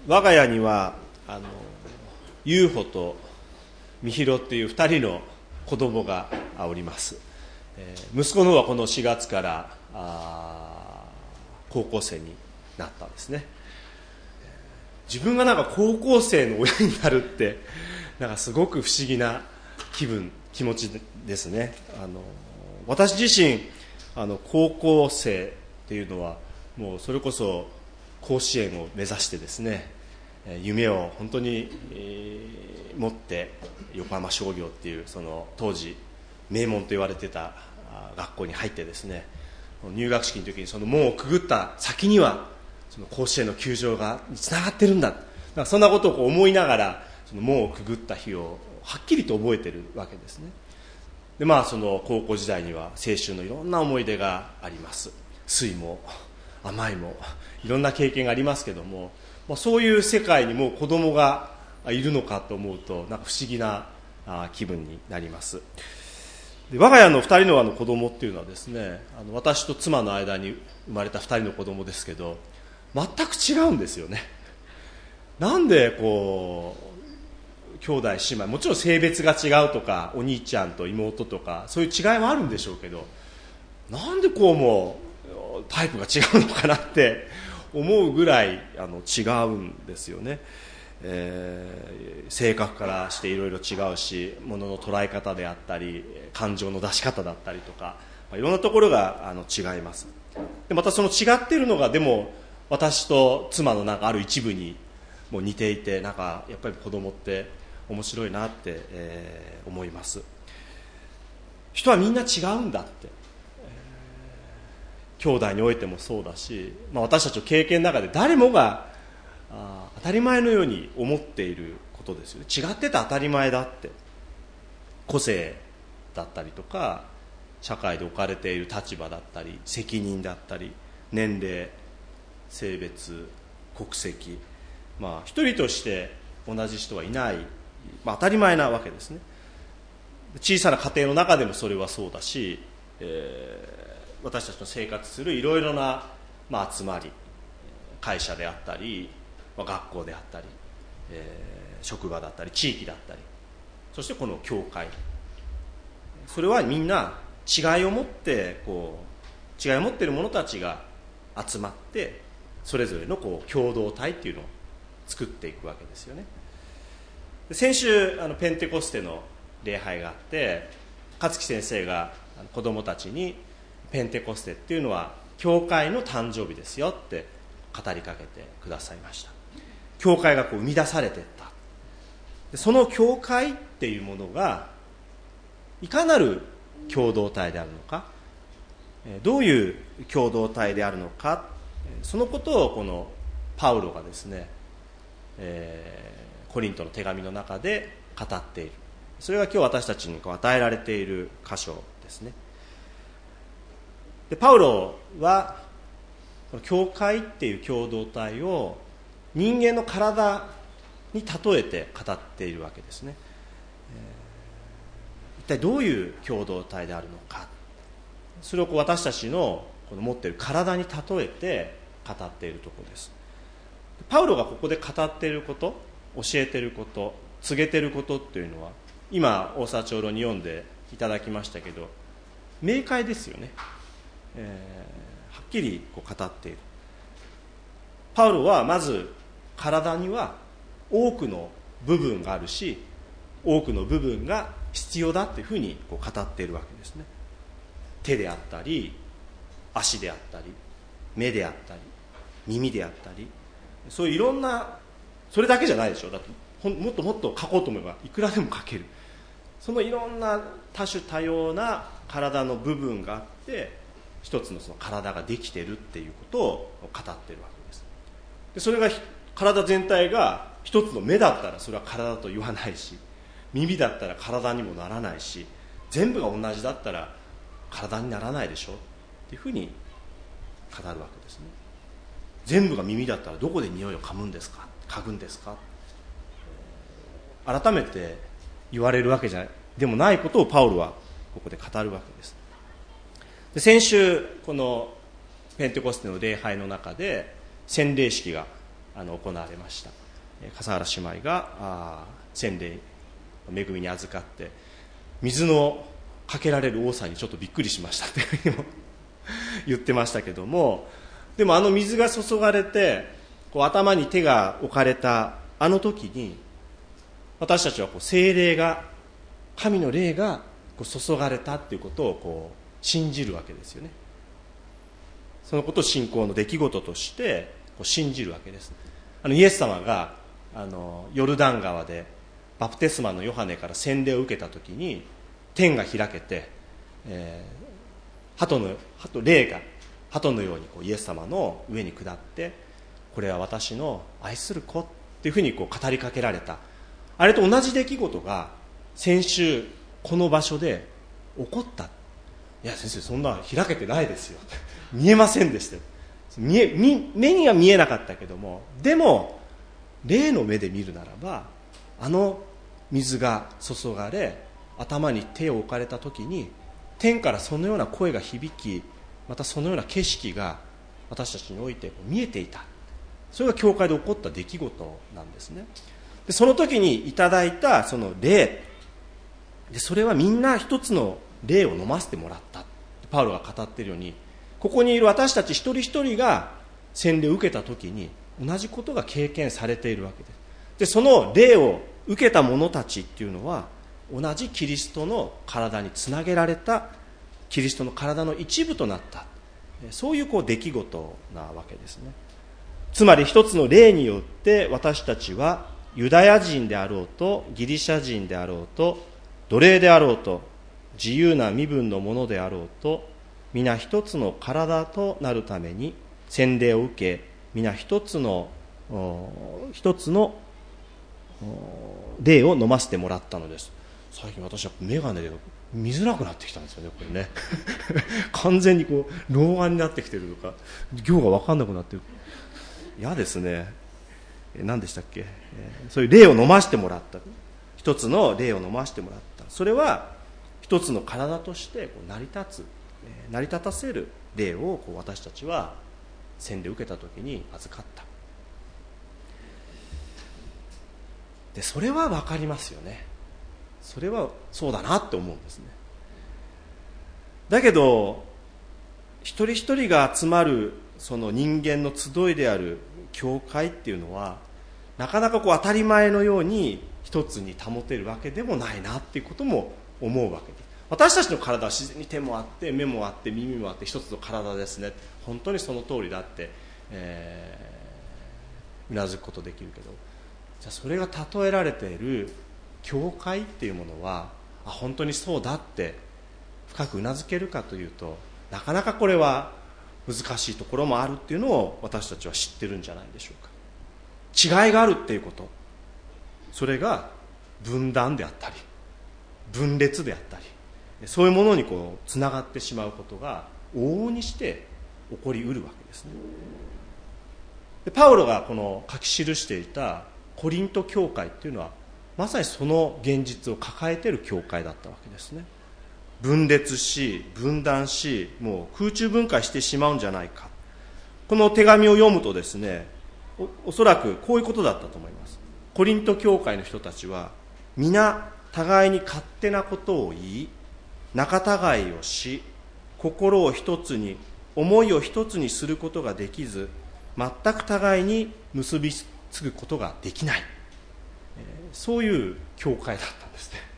我が家には優穂と美弘っていう2人の子供がおります。息子の方はこの4月から高校生になったんですね。自分がなんか高校生の親になるってなんかすごく不思議な気持ちですね。私自身高校生っていうのはもうそれこそ甲子園を目指してですね、夢を本当に、持って横浜商業っていうその当時名門と言われてた学校に入ってですね、入学式の時にその門をくぐった先にはその甲子園の球場がつながってるんだ、そんなことを思いながらその門をくぐった日をはっきりと覚えてるわけですね。でその高校時代には青春のいろんな思い出があります。酸いも甘いもいろんな経験がありますけども、そういう世界にもう子供がいるのかと思うとなんか不思議な気分になります。で我が家の2人の子供っていうのはですね、私と妻の間に生まれた2人の子供ですけど全く違うんですよね。なんでこう兄弟姉妹、もちろん性別が違うとかお兄ちゃんと妹とかそういう違いはあるんでしょうけど、なんでこうもタイプが違うのかなって思うぐらい違うんですよね。性格からしていろいろ違うし、物の捉え方であったり感情の出し方だったりとか、いろんなところが違います。でまたその違っているのがでも私と妻のなんかある一部にも似ていて、なんかやっぱり子供って面白いなって、思います。人はみんな違うんだって、兄弟においてもそうだし、私たちの経験の中で誰もが当たり前のように思っていることですよね。違ってて当たり前だって、個性だったりとか社会で置かれている立場だったり責任だったり年齢、性別、国籍、一人として同じ人はいない、当たり前なわけですね。小さな家庭の中でもそれはそうだし、私たちの生活するいろいろな、集まり、会社であったり、学校であったり、職場だったり地域だったり、そしてこの教会、それはみんな違いを持って違いを持っている者たちが集まってそれぞれの共同体っていうのを作っていくわけですよね。先週ペンテコステの礼拝があって、勝木先生が子どもたちにペンテコステっていうのは教会の誕生日ですよって語りかけてくださいました。教会が生み出されていった。でその教会っていうものがいかなる共同体であるのか、どういう共同体であるのか、そのことをこのパウロがですね、コリントの手紙の中で語っている。それが今日私たちに与えられている箇所ですね。でパウロは教会っていう共同体を人間の体に例えて語っているわけですね。一体どういう共同体であるのか、それを私たちの持っている体に例えて語っているところです。パウロがここで語っていること、教えていること、告げていることっていうのは今大沢長老に読んでいただきましたけど明快ですよね。はっきり語っている。パウロはまず体には多くの部分があるし、多くの部分が必要だっていうふうに語っているわけですね。手であったり足であったり目であったり耳であったり、そういういろんな、それだけじゃないでしょ。だってもっともっと書こうと思えばいくらでも書ける。そのいろんな多種多様な体の部分があって一つのその体ができているっていうことを語っているわけです。でそれが体全体が一つの目だったらそれは体と言わないし、耳だったら体にもならないし、全部が同じだったら体にならないでしょっていうふうに語るわけですね。全部が耳だったらどこで匂いを嗅ぐんですか、改めて言われるわけでもないことをパウロはここで語るわけです。で先週このペンテコステの礼拝の中で洗礼式が行われました。笠原姉妹が洗礼恵みに預かって水のかけられる多さにちょっとびっくりしましたというふうにも言ってましたけども、でも水が注がれて頭に手が置かれた時に、私たちは聖霊が、神の霊が注がれたということを信じるわけですよね。そのことを信仰の出来事として信じるわけです。イエス様がヨルダン川でバプテスマのヨハネから洗礼を受けたときに、天が開けて、霊が鳩のようにイエス様の上に下って、これは私の愛する子っていうふうに語りかけられた。あれと同じ出来事が先週この場所で起こった。いや先生、そんな開けてないですよ見えませんでしたよ。目には見えなかったけども、でも霊の目で見るならば、水が注がれ頭に手を置かれた時に、天からそのような声が響き、またそのような景色が私たちにおいて見えていた。それが教会で起こった出来事なんですね。でその時にいただいたその霊で、それはみんな一つの霊を飲ませてもらった。パウロが語っているように、ここにいる私たち一人一人が洗礼を受けた時に同じことが経験されているわけです。でその霊を受けた者たちっていうのは、同じキリストの体につなげられた、キリストの体の一部となった、そういう出来事なわけですね。つまり一つの霊によって私たちはユダヤ人であろうとギリシャ人であろうと奴隷であろうと自由な身分の者であろうと、皆一つの体となるために洗礼を受け、皆一つの霊を飲ませてもらったのです。最近私は眼鏡で見づらくなってきたんですよね、これね完全に老眼になってきてるとか、行が分かんなくなってる。嫌ですね。何でしたっけ、そういう霊を飲ませてもらった。一つの霊を飲ませてもらった。それは一つの体として成り立たせる霊を私たちは洗礼を受けた時に預かった。でそれは分かりますよね。それはそうだなって思うんですね。だけど一人一人が集まるその人間の集いである教会っていうのは、なかなか当たり前のように一つに保てるわけでもないなっていうことも思うわけです。私たちの体は自然に手もあって目もあって耳もあって一つの体ですね、本当にその通りだって、うなずくことできるけど、じゃあそれが例えられている教会っていうものは本当にそうだって深くうなずけるかというと、なかなかこれは難しいところもあるっていうのを私たちは知ってるんじゃないでしょうか。違いがあるっていうこと、それが分断であったり分裂であったり、そういうものにつながってしまうことが往々にして起こりうるわけですね。でパウロが書き記していたコリント教会っていうのは、まさにその現実を抱えている教会だったわけですね。分裂し分断し、もう空中分解してしまうんじゃないか。この手紙を読むとですね、おそらくこういうことだったと思います。コリント教会の人たちは皆互いに勝手なことを言い、仲違いをし、心を一つに、思いを一つにすることができず、全く互いに結びつくことができない、そういう教会だったんですね。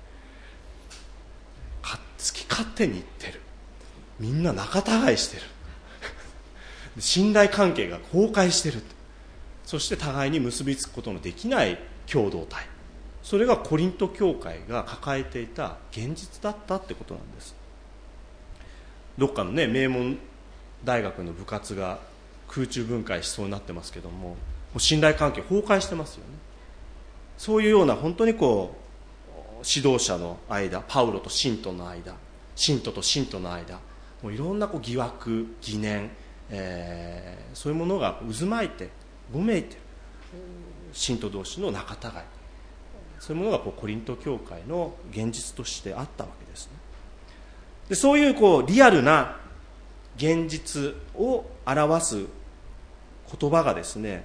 好き勝手に言ってる、みんな仲違いしてる信頼関係が崩壊してる、そして互いに結びつくことのできない共同体、それがコリント教会が抱えていた現実だったってことなんです。どっかのね、名門大学の部活が空中分解しそうになってますけども、信頼関係崩壊してますよね。そういうような本当に指導者の間、パウロと信徒の間、信徒と信徒の間、もういろんな疑惑、疑念、そういうものが渦巻いてごめいている、信徒同士の仲違い、そういうものがコリント教会の現実としてあったわけですね。でそういうリアルな現実を表す言葉がですね、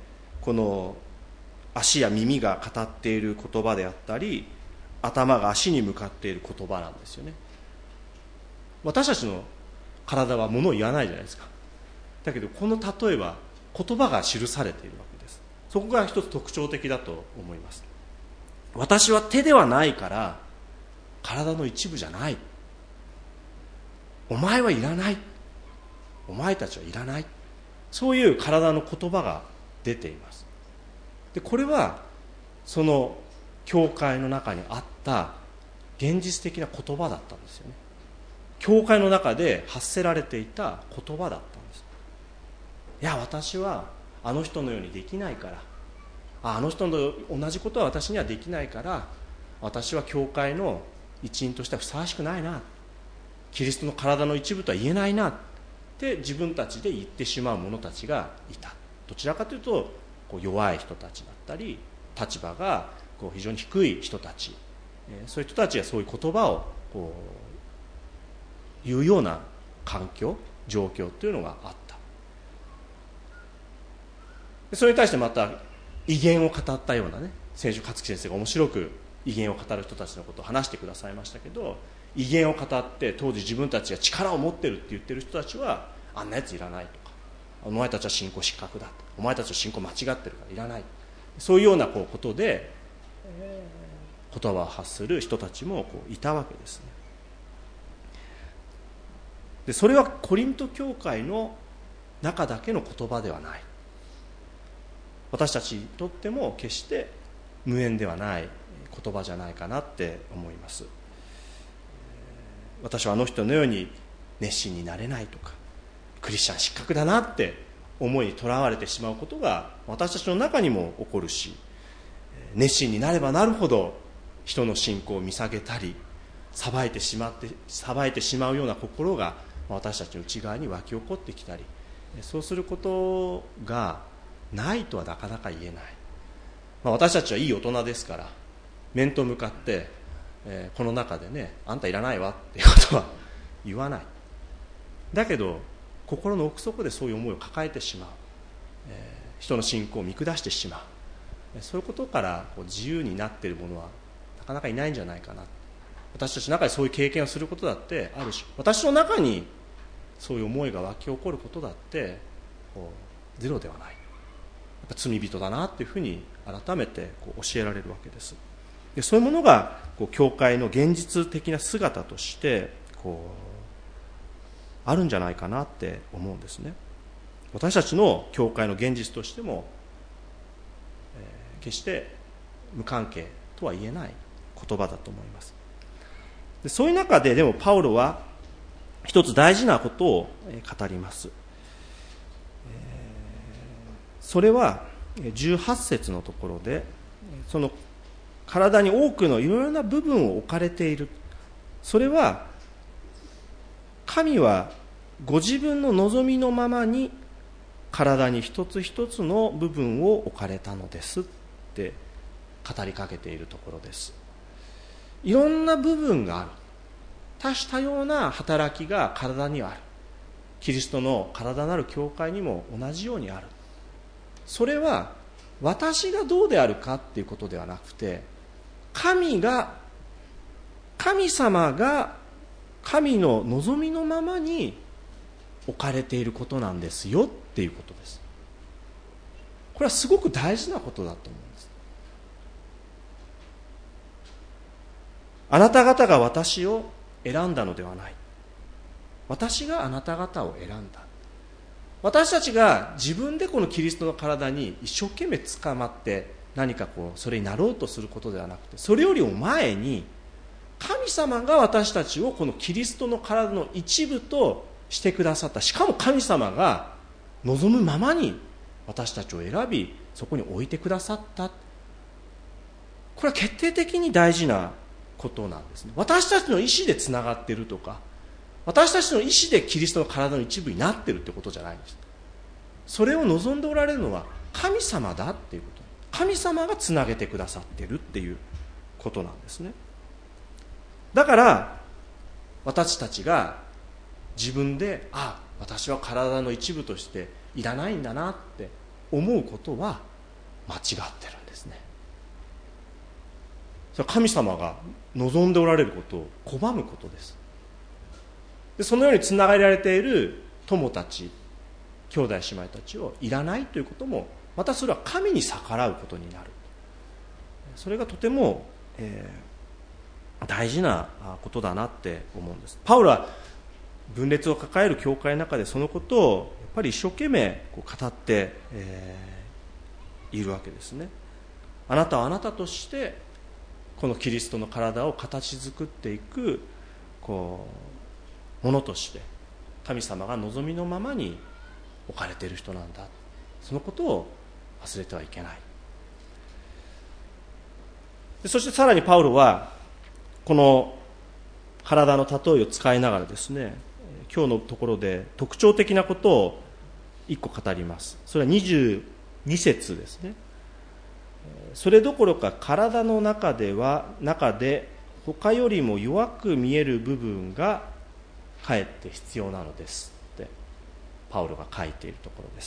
この足や耳が語っている言葉であったり、頭が足に向かっている言葉なんですよね。私たちの体は物を言わないじゃないですか。だけどこの例えは言葉が記されているわけです。そこが一つ特徴的だと思います。私は手ではないから体の一部じゃない。お前はいらない。お前たちはいらない。そういう体の言葉が出ています。でこれはその教会の中にあった現実的な言葉だったんですよね。教会の中で発せられていた言葉だったんです。いや、私はあの人のようにできないから、あの人と同じことは私にはできないから、私は教会の一員としてはふさわしくないな、キリストの体の一部とは言えないなって自分たちで言ってしまう者たちがいた。どちらかというとこう弱い人たちだったり、立場がこう非常に低い人たち、そういう人たちがそういう言葉をこう言うような環境、状況というのがあった。それに対してまた威厳を語ったようなね、先週勝木先生が面白く威厳を語る人たちのことを話してくださいましたけど、威厳を語って当時自分たちが力を持ってるって言ってる人たちは、あんなやついらないとか、お前たちは信仰失格だとか、お前たちは信仰間違ってるからいらない、そういうようなことで言葉を発する人たちもいたわけですね。でそれはコリント教会の中だけの言葉ではない。私たちにとっても決して無縁ではない言葉じゃないかなって思います。私はあの人のように熱心になれないとか、クリスチャン失格だなって思いにとらわれてしまうことが私たちの中にも起こるし、熱心になればなるほど人の信仰を見下げたり、裁いてしまうような心が私たちの内側に湧き起こってきたり、そうすることがないとはなかなか言えない。私たちはいい大人ですから、面と向かって、この中でね、あんたいらないわっていうことは言わない。だけど心の奥底でそういう思いを抱えてしまう、人の信仰を見下してしまう、そういうことから自由になっている者はなかなかいないんじゃないかな。私たちの中でそういう経験をすることだってあるし、私の中にそういう思いが湧き起こることだってゼロではない。やっぱ罪人だなっていうふうに改めて教えられるわけです。でそういうものが教会の現実的な姿としてあるんじゃないかなって思うんですね。私たちの教会の現実としても、決して無関係とは言えない言葉だと思います。でそういう中ででもパウロは一つ大事なことを語ります。それは18節のところで、その体に多くのいろいろな部分を置かれている。それは神はご自分の望みのままに体に一つ一つの部分を置かれたのですって語りかけているところです。いろんな部分がある。多種多様な働きが体にはある。キリストの体なる教会にも同じようにある。それは私がどうであるかっていうことではなくて、神様が神の望みのままに置かれていることなんですよっていうことです。これはすごく大事なことだと思うんです。あなた方が私を選んだのではない。私があなた方を選んだ。私たちが自分でこのキリストの体に一生懸命捕まって何かそれになろうとすることではなくて、それよりも前に神様が私たちをこのキリストの体の一部としてくださった。しかも神様が望むままに私たちを選び、そこに置いてくださった。これは決定的に大事なことなんですね。私たちの意思でつながっているとか、私たちの意思でキリストの体の一部になっているということじゃないんです。それを望んでおられるのは神様だっていうこと。神様がつなげてくださっているっていうことなんですね。だから私たちが自分で私は体の一部としていらないんだなって思うことは、 間違ってるんですね。それは神様が望んでおられることを拒むことです。でそのようにつながられている友たち、兄弟姉妹たちをいらないということも、またそれは神に逆らうことになる。それがとても、大事なことだなって思うんです。パウロは分裂を抱える教会の中でそのことをやっぱり一生懸命語って、いるわけですね。あなたはあなたとしてこのキリストの体を形作っていくものとして神様が望みのままに置かれている人なんだ。そのことを忘れてはいけない。そしてさらにパウロはこの体の例えを使いながらですね、今日のところで特徴的なことを一個語ります。それは22節ですね。それどころか体の中で他よりも弱く見える部分がかえって必要なのですってパウロが書いているところです。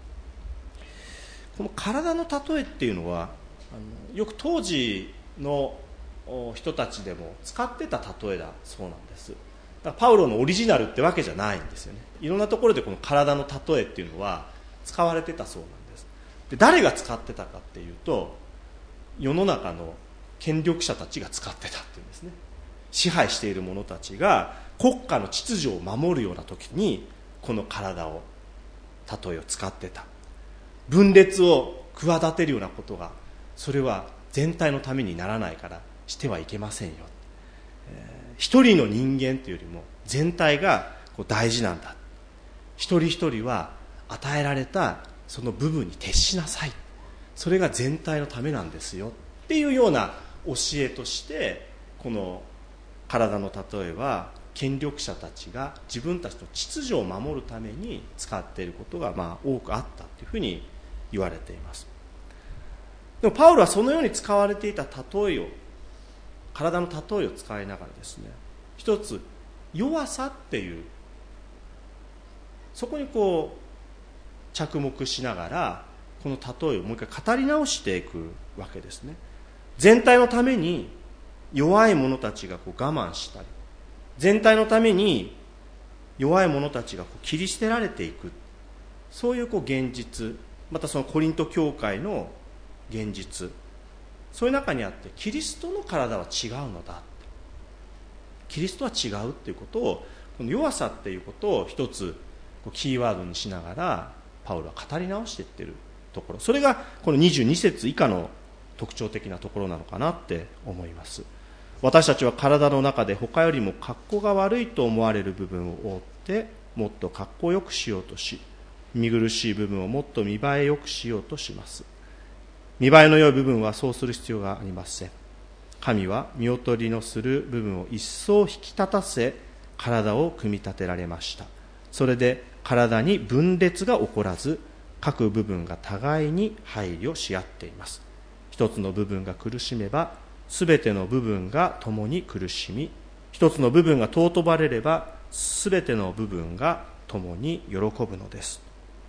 この体の例えっていうのはよく当時の人たちでも使ってた例えだそうなんです。だからパウロのオリジナルってわけじゃないんですよね。いろんなところでこの体の例えっていうのは使われてたそうなんです。で誰が使ってたかっていうと、世の中の権力者たちが使ってたっていうんですね。支配している者たちが国家の秩序を守るような時にこの体を例えを使ってた。分裂を企てるようなことが、それは全体のためにならないからしてはいけませんよ。一人の人間というよりも全体が大事なんだ。一人一人は与えられたその部分に徹しなさい。それが全体のためなんですよっていうような教えとして、この体の例えは権力者たちが自分たちの秩序を守るために使っていることが多くあったというふうに言われています。でもパウロはそのように使われていた例えを、体の例えを使いながらですね、一つ弱さっていう、そこに着目しながらこの例えをもう一回語り直していくわけですね。全体のために弱い者たちが我慢したり、全体のために弱い者たちが切り捨てられていく、そういう現実、またそのコリント教会の現実、そういう中にあってキリストの体は違うのだ、キリストは違うっていうことを、この弱さっていうことを一つキーワードにしながらパウロは語り直していっているところ、それがこの22節以下の特徴的なところなのかなって思います。私たちは体の中で他よりも格好が悪いと思われる部分を覆ってもっと格好よくしようとし、見苦しい部分をもっと見栄えよくしようとします。見栄えの良い部分はそうする必要がありません。神は見劣りのする部分を一層引き立たせ体を組み立てられました。それで体に分裂が起こらず、各部分が互いに配慮し合っています。一つの部分が苦しめばすべての部分が共に苦しみ、一つの部分が尊ばれればすべての部分が共に喜ぶのです。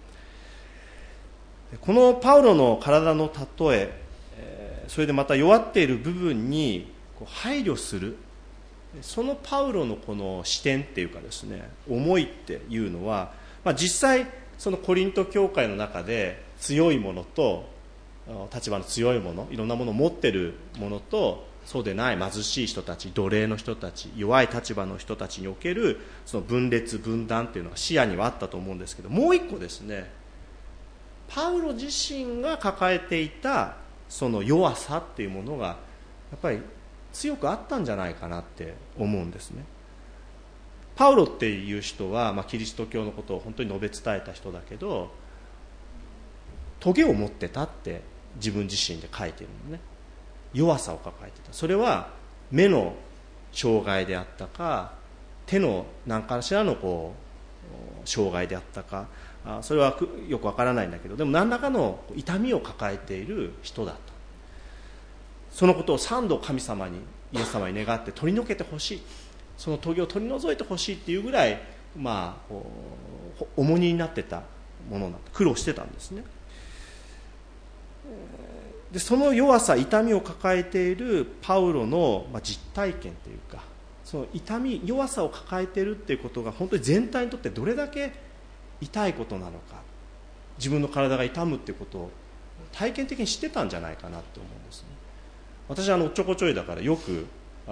このパウロの体の例え、それでまた弱っている部分に配慮する、そのパウロのこの視点っていうかですね、思いっていうのは、実際そのコリント教会の中で強いものと、立場の強いもの、いろんなものを持っているものと、そうでない貧しい人たち、奴隷の人たち、弱い立場の人たちにおけるその分裂分断っていうのが視野にはあったと思うんですけど、もう一個ですね、パウロ自身が抱えていたその弱さっていうものがやっぱり強くあったんじゃないかなって思うんですね。パウロっていう人は、キリスト教のことを本当に述べ伝えた人だけど、トゲを持ってたって自分自身で書いてるのね。弱さを抱えてた。それは目の障害であったか、手の何かしらの障害であったか、それはよくわからないんだけど、でも何らかの痛みを抱えている人だと。そのことを3度神様に、イエス様に願って取り除けてほしい、その棘を取り除いてほしいっていうぐらい、重荷になってたものなんだ、苦労してたんですね。 でその弱さ、痛みを抱えているパウロの実体験というか、その痛み、弱さを抱えているっていうことが本当に全体にとってどれだけ痛いことなのか、自分の体が痛むっていうことを体験的に知ってたんじゃないかなって思うんですね。私おっちょこちょいだからよく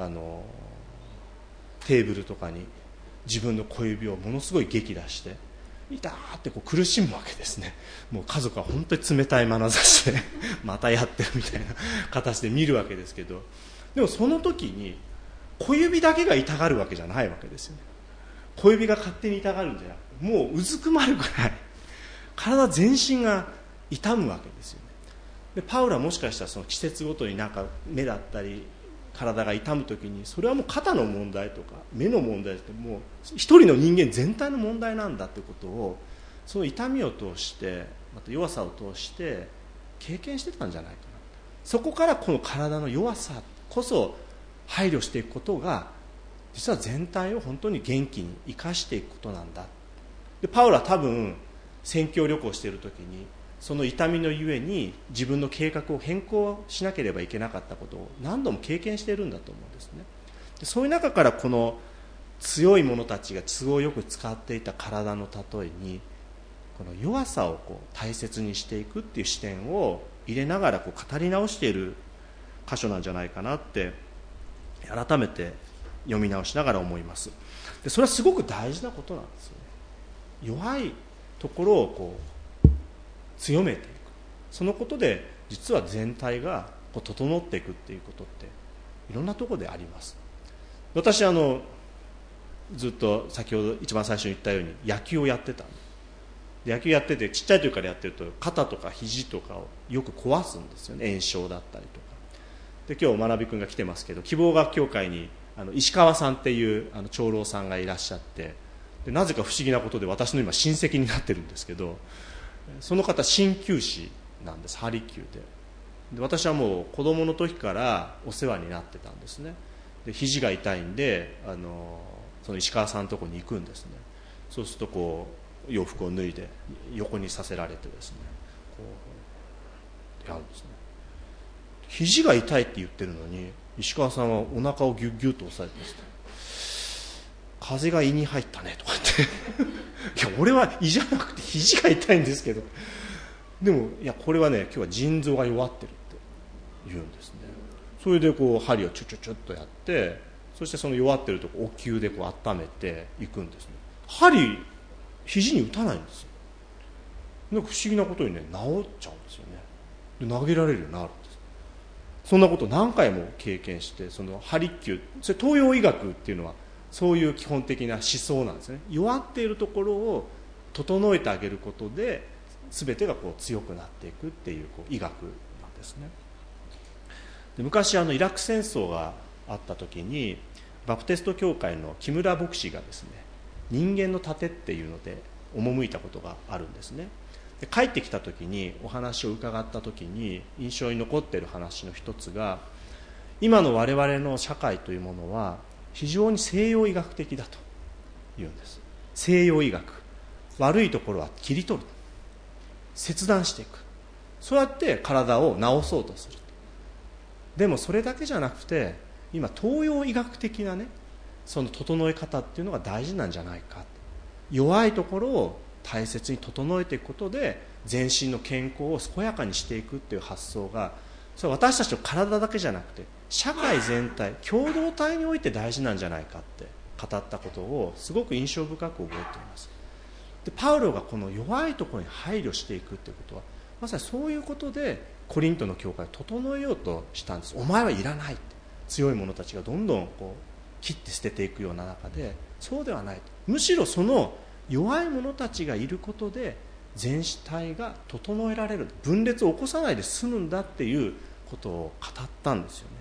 テーブルとかに自分の小指をものすごい激出して痛ーって苦しむわけですね。もう家族は本当に冷たい眼差しでまたやってるみたいな形で見るわけですけど、でもその時に小指だけが痛がるわけじゃないわけですよね。小指が勝手に痛がるんじゃなくて、もううずくまるぐらい体全身が痛むわけですよね。でパウロはもしかしたらその季節ごとに目だったり体が痛むときに、それはもう肩の問題とか目の問題って、もう一人の人間全体の問題なんだということを、その痛みを通して、また弱さを通して経験してたんじゃないかな。そこからこの体の弱さこそ配慮していくことが、実は全体を本当に元気に生かしていくことなんだ。でパウロは多分宣教旅行しているときに、その痛みのゆえに自分の計画を変更しなければいけなかったことを何度も経験しているんだと思うんですね。でそういう中からこの強い者たちが都合よく使っていた体の例えに、この弱さを大切にしていくっていう視点を入れながら語り直している箇所なんじゃないかなって改めて読み直しながら思います。でそれはすごく大事なことなんですよね。弱いところを強めていく、そのことで実は全体が整っていくっていうことっていろんなところであります。私ずっと先ほど一番最初に言ったように野球をやってたんで、野球やっててちっちゃい時からやってると肩とか肘とかをよく壊すんですよね。炎症だったりとかで、今日学び君が来てますけど、希望学協会に石川さんっていう長老さんがいらっしゃって、でなぜか不思議なことで私の今親戚になってるんですけど、その方鍼灸師なんです。ハリキューで私はもう子供の時からお世話になってたんですね。で肘が痛いんでその石川さんのところに行くんですね。そうすると洋服を脱いで横にさせられてですね、やるんですね。肘が痛いって言ってるのに石川さんはお腹をギュッギュッと押さえてですね、風が胃に入ったねとか言っていや俺は胃じゃなくて肘が痛いんですけど、でもいやこれはね、今日は腎臓が弱ってるって言うんですね。それで針をチュチュチュッとやって、そしてその弱ってるとこお灸で温めていくんですね。針肘に打たないんですよ。なんか不思議なことにね、治っちゃうんですよね。で投げられるようになるんです。そんなことを何回も経験して、そのハリキュー、それ東洋医学っていうのはそういう基本的な思想なんですね。弱っているところを整えてあげることで全てが強くなっていくっていう医学なんですね。で昔イラク戦争があった時にバプテスト教会の木村牧師がですね、人間の盾っていうので赴いたことがあるんですね。で帰ってきた時にお話を伺った時に印象に残っている話の一つが、今の我々の社会というものは非常に西洋医学的だと言うんです。西洋医学、悪いところは切り取る、切断していく、そうやって体を治そうとする。でもそれだけじゃなくて、今東洋医学的なね、その整え方っていうのが大事なんじゃないか。弱いところを大切に整えていくことで全身の健康を健やかにしていくっていう発想が、それは私たちの体だけじゃなくて社会全体、共同体において大事なんじゃないかって語ったことをすごく印象深く覚えています。でパウロがこの弱いところに配慮していくっていうことは、まさにそういうことでコリントの教会を整えようとしたんです。お前はいらないって、強い者たちがどんどん切って捨てていくような中で、そうではない、むしろその弱い者たちがいることで全体が整えられる、分裂を起こさないで済むんだっていうことを語ったんですよね。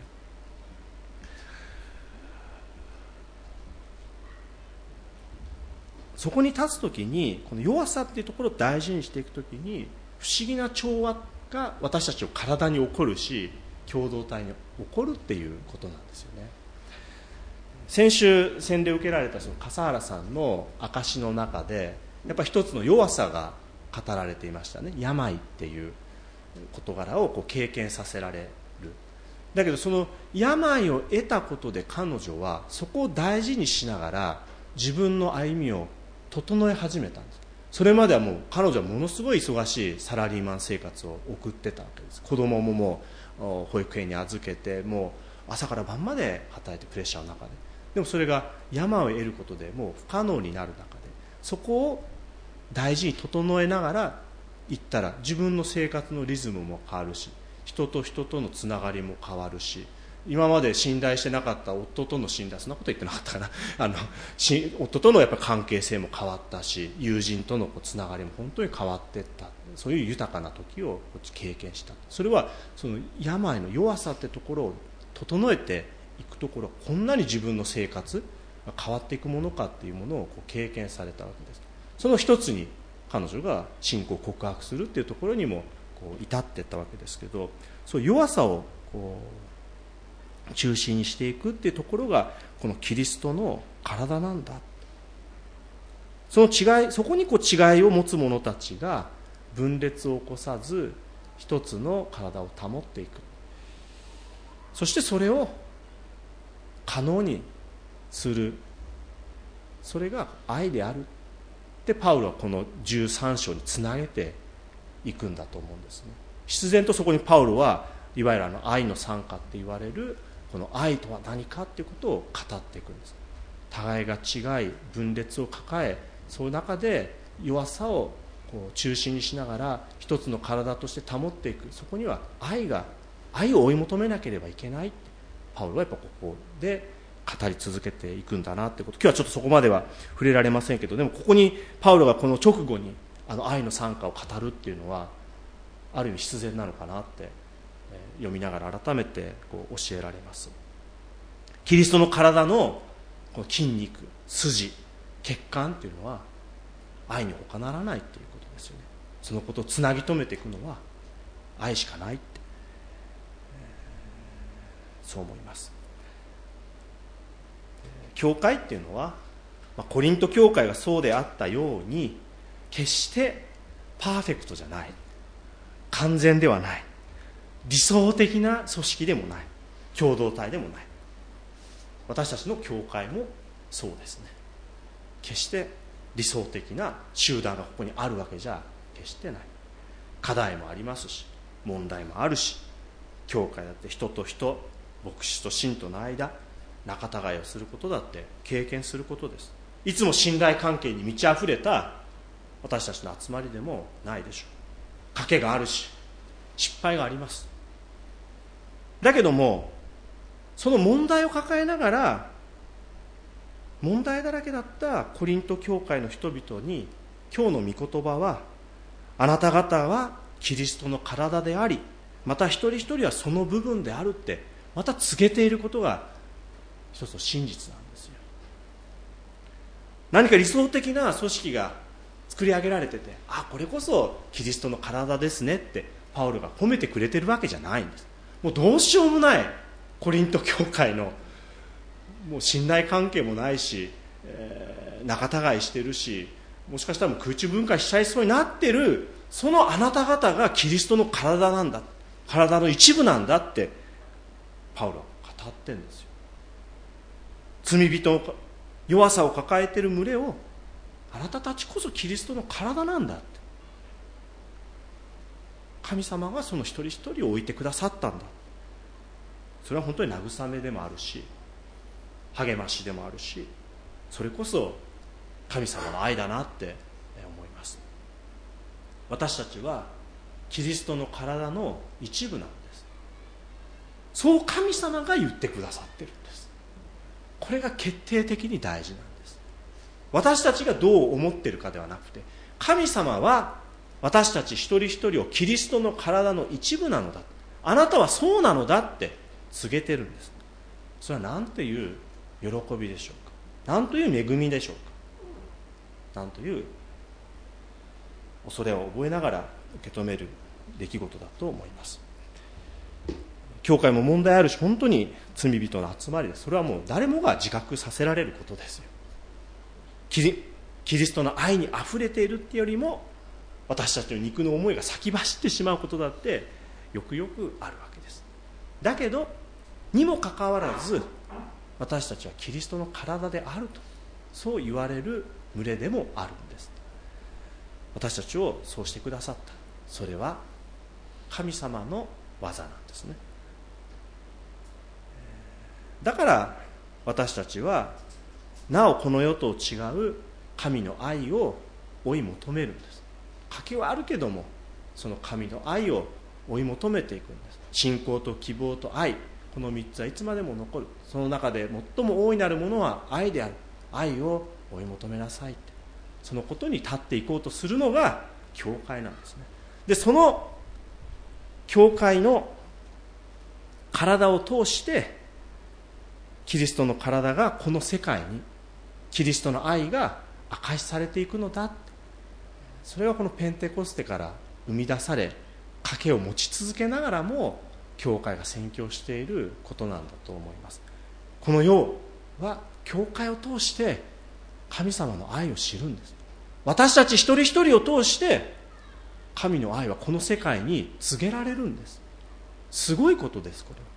そこに立つときに、この弱さっていうところを大事にしていくときに、不思議な調和が私たちの体に起こるし、共同体に起こるっていうことなんですよね。先週洗礼を受けられたその笠原さんの証の中で、やっぱり一つの弱さが語られていましたね。病っていう事柄を経験させられる。だけどその病を得たことで彼女はそこを大事にしながら自分の歩みを整え始めたんです。それまではもう彼女はものすごい忙しいサラリーマン生活を送ってたわけです。子供ももう保育園に預けて、もう朝から晩まで働いてプレッシャーの中で、でもそれが病を得ることでもう不可能になる中で、そこを大事に整えながらいったら自分の生活のリズムも変わるし、人と人とのつながりも変わるし、今まで信頼してなかった夫との信頼、そんなこと言ってなかったかな夫とのやっぱ関係性も変わったし、友人とのつながりも本当に変わっていった。そういう豊かな時を経験した。それはその病の弱さってところを整えていくところ、こんなに自分の生活が変わっていくものかっていうものを経験されたわけです。その一つに彼女が信仰を告白するっていうところにも至っていったわけですけど、そう弱さを中心にしていくっていうところがこのキリストの体なんだ。その違い、そこに違いを持つ者たちが分裂を起こさず一つの体を保っていく。そしてそれを可能にする、それが愛であるってパウロはこの13章につなげていくんだと思うんですね。必然とそこにパウロはいわゆる愛の賛歌って言われるこの愛とは何かっていうことを語っていくんです。互いが違い分裂を抱え、その中で弱さを中心にしながら一つの体として保っていく。そこには愛を追い求めなければいけないってパウロはやっぱここで語り続けていくんだなってこと。今日はちょっとそこまでは触れられませんけど、でもここにパウロがこの直後に愛の賛歌を語るっていうのはある意味必然なのかなって読みながら改めて教えられます。キリストの体のこの筋肉、筋、血管っていうのは愛に他ならないっていうことですよね。そのことをつなぎ止めていくのは愛しかないって、そう思います。教会っていうのはコリント教会がそうであったように決してパーフェクトじゃない、完全ではない、理想的な組織でもない、共同体でもない。私たちの教会もそうですね。決して理想的な集団がここにあるわけじゃ決してない。課題もありますし、問題もあるし、教会だって人と人、牧師と信徒の間、仲違いをすることだって経験することです。いつも信頼関係に満ち溢れた私たちの集まりでもないでしょう。賭けがあるし、失敗があります。だけどもその問題を抱えながら、問題だらけだったコリント教会の人々に今日の御言葉は、あなた方はキリストの体であり、また一人一人はその部分であるってまた告げていることが一つの真実なんですよ。何か理想的な組織が作り上げられてて、これこそキリストの体ですねってパウロが褒めてくれてるわけじゃないんです。もうどうしようもないコリント教会のもう信頼関係もないし、仲違いしてるし、もしかしたらもう空中分解しちゃいそうになってる、そのあなた方がキリストの体なんだ、体の一部なんだってパウロは語ってるんですよ。罪人の弱さを抱えている群れを、あなたたちこそキリストの体なんだって、神様がその一人一人を置いてくださったんだ。それは本当に慰めでもあるし、励ましでもあるし、それこそ神様の愛だなって思います。私たちはキリストの体の一部なんです。そう神様が言ってくださってるんです。これが決定的に大事なんです。私たちがどう思っているかではなくて、神様は私たち一人一人をキリストの体の一部なのだ、あなたはそうなのだって告げてるんです。それは何という喜びでしょうか。何という恵みでしょうか。何という恐れを覚えながら受け止める出来事だと思います。教会も問題あるし、本当に罪人の集まりです。それはもう誰もが自覚させられることですよ。キリストの愛にあふれているっていうよりも、 私たちの肉の思いが先走ってしまうことだってよくよくあるわけです。だけどにもかかわらず、私たちはキリストの体であると、そう言われる群れでもあるんです。私たちをそうしてくださった、それは神様の技なんですね。だから私たちはなおこの世と違う神の愛を追い求めるんです。賭けはあるけども、その神の愛を追い求めていくんです。信仰と希望と愛、この3つはいつまでも残る。その中で最も大いなるものは愛である。愛を追い求めなさいって、そのことに立っていこうとするのが教会なんですね。でその教会の体を通してキリストの体がこの世界にキリストの愛が証しされていくのだ。それがこのペンテコステから生み出され、賭けを持ち続けながらも教会が宣教していることなんだと思います。この世は教会を通して神様の愛を知るんです。私たち一人一人を通して神の愛はこの世界に告げられるんです。すごいことです。これは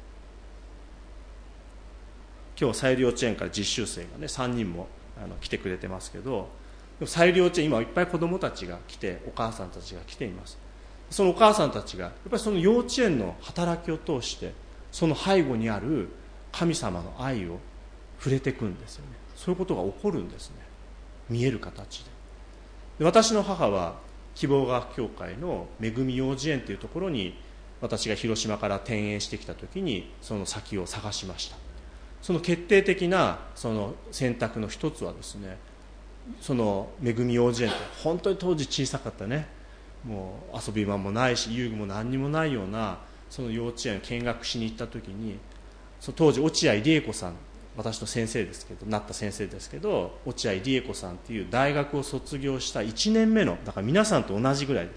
今日サイル幼稚園から実習生がね3人も来てくれてますけど、サイル幼稚園今いっぱい子どもたちが来て、お母さんたちが来ています。そのお母さんたちがやっぱりその幼稚園の働きを通してその背後にある神様の愛を触れていくんですよね。そういうことが起こるんですね、見える形で。私の母は希望学教会の恵み幼稚園というところに、私が広島から転園してきた時にその先を探しました。その決定的なその選択の一つはですね、その恵み幼稚園って本当に当時小さかったね、もう遊び場もないし遊具も何にもないようなその幼稚園を見学しに行った時に、その当時落合理恵子さん、私の先生ですけど、なった先生ですけど、落合理恵子さんっていう大学を卒業した1年目の、だから皆さんと同じぐらいです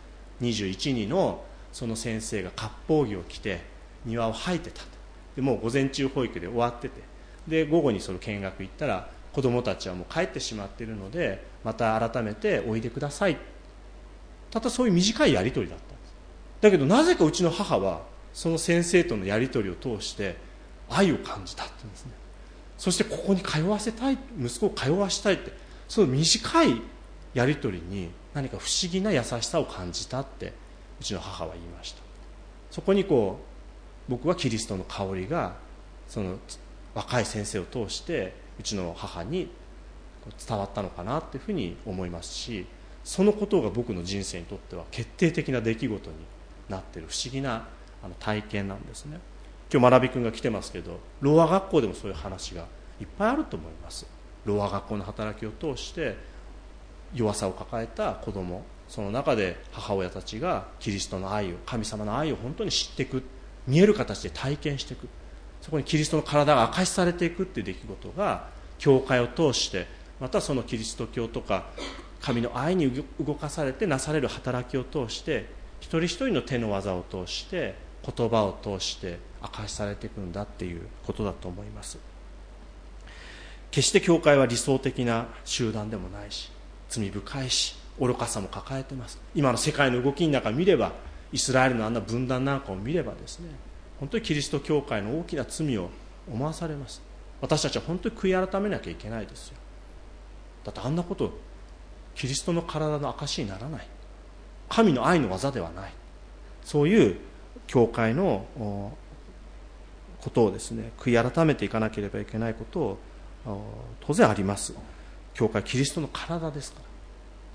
、21人のその先生が割烹着を着て庭を吐いてたと。でもう午前中保育で終わってて、で午後にその見学行ったら子どもたちはもう帰ってしまっているので、また改めておいでください、たったそういう短いやり取りだったんです。だけどなぜかうちの母はその先生とのやり取りを通して愛を感じたって言うんですね。そしてここに通わせたい、息子を通わせたいって、その短いやり取りに何か不思議な優しさを感じたってうちの母は言いました。そこに僕はキリストの香りがその若い先生を通してうちの母に伝わったのかなっていうふうに思いますし、そのことが僕の人生にとっては決定的な出来事になっている不思議な体験なんですね。今日学び君が来てますけど、ろうあ学校でもそういう話がいっぱいあると思います。ろうあ学校の働きを通して弱さを抱えた子供、その中で母親たちがキリストの愛を、神様の愛を本当に知っていく、見える形で体験していく、そこにキリストの体が明かしされていくっていう出来事が教会を通して、またそのキリスト教とか神の愛に動かされてなされる働きを通して、一人一人の手の技を通して、言葉を通して明かしされていくんだっていうことだと思います。決して教会は理想的な集団でもないし、罪深いし、愚かさも抱えています。今の世界の動きの中を見れば、イスラエルのあんな分断なんかを見ればですね、本当にキリスト教会の大きな罪を思わされます。私たちは本当に悔い改めなきゃいけないですよ。だってあんなことキリストの体の証にならない、神の愛の技ではない、そういう教会のことをですね、悔い改めていかなければいけないことを当然あります。教会キリストの体ですから、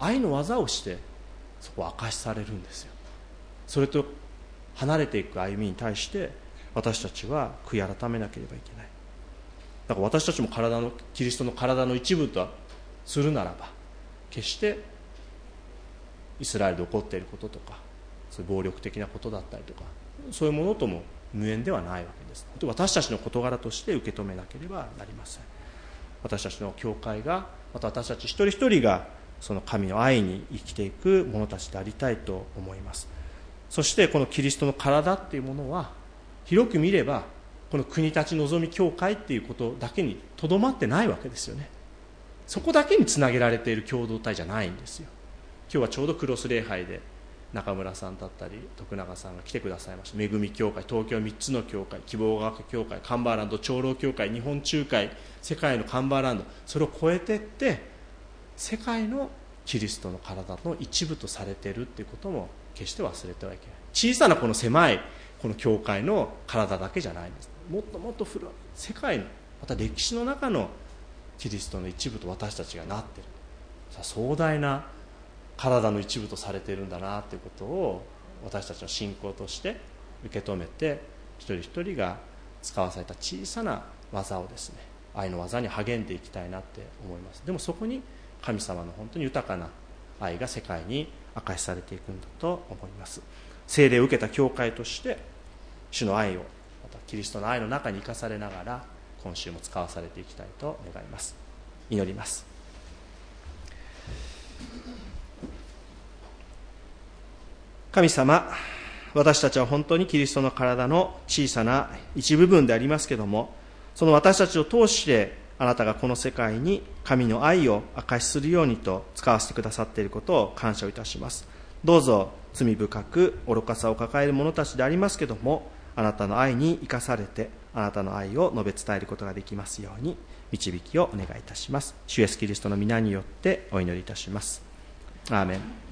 愛の技をしてそこを明かしされるんですよ。それと離れていく歩みに対して私たちは悔い改めなければいけない。だから私たちもキリストの体の一部とするならば、決してイスラエルで起こっていることとか、そういう暴力的なことだったりとか、そういうものとも無縁ではないわけです。私たちの事柄として受け止めなければなりません。私たちの教会が、また私たち一人一人がその神の愛に生きていく者たちでありたいと思います。そしてこのキリストの体っていうものは、広く見ればこの国立のぞみ教会っていうことだけにとどまってないわけですよね。そこだけにつなげられている共同体じゃないんですよ。 日はちょうどクロス礼拝で中村さんだったり徳永さんが来てくださいました。恵み教会、東京3つの教会、希望学教会、カンバーランド長老教会、日本仲介、世界のカンバーランド、それを超えていって世界のキリストの体の一部とされているということも決して忘れてはいけない。小さなこの狭いこの教会の体だけじゃないんです。もっともっと古い世界のまた歴史の中のキリストの一部と私たちがなっている、壮大な体の一部とされているんだなということを私たちの信仰として受け止めて、一人一人が使わされた小さな技をですね、愛の技に励んでいきたいなって思います。でもそこに神様の本当に豊かな愛が世界に明かしされていくんだと思います。聖霊を受けた教会として主の愛を、またキリストの愛の中に生かされながら今週も使わされていきたいと願います。祈ります。神様、私たちは本当にキリストの体の小さな一部分でありますけれども、その私たちを通してあなたがこの世界に神の愛を証しするようにと使わせてくださっていることを感謝をいたします。どうぞ罪深く愚かさを抱える者たちでありますけれども、あなたの愛に生かされてあなたの愛を述べ伝えることができますように導きをお願いいたします。主イエスキリストの皆によってお祈りいたします。アーメン。